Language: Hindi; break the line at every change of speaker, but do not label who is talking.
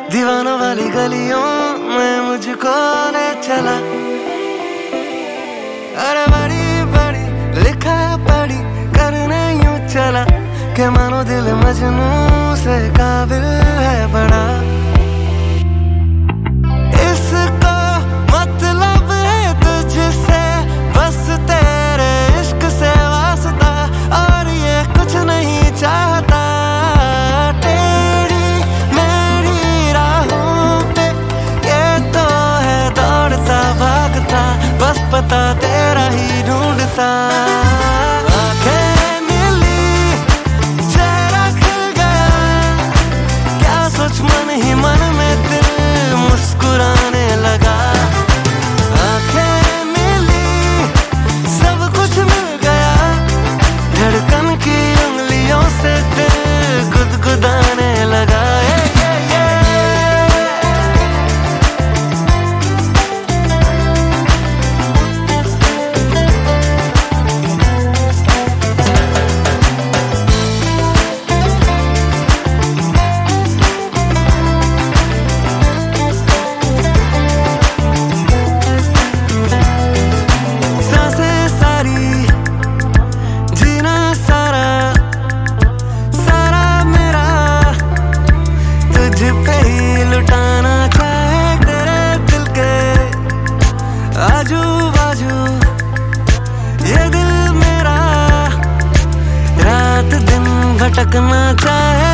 दीवानों वाली गलियों में मुझको ले चला। अरे बड़ी बड़ी लिखा पढ़ी करने यूं चला कि मानो दिल मजनू से काबिल है बड़ा। इसको मतलब है तुझसे बस तेरे इश्क से वास्ता, और ये कुछ नहीं चाहता। तेरी मेरी राहों पे ये तो है दौड़ता भागता, बस पता तेरा ही ढूंढता। आंखें नीली चेहरा खिल गया, क्या सोच मन ही मन में दिल मुस्कुराने लगा। आंखें नीली सब कुछ मिल गया, धड़कन की उंगलियों से दिल गुदगुदाने लगा। लुटाना चाहे तेरे दिल के आजू बाजू ये दिल मेरा, रात दिन भटकना चाहे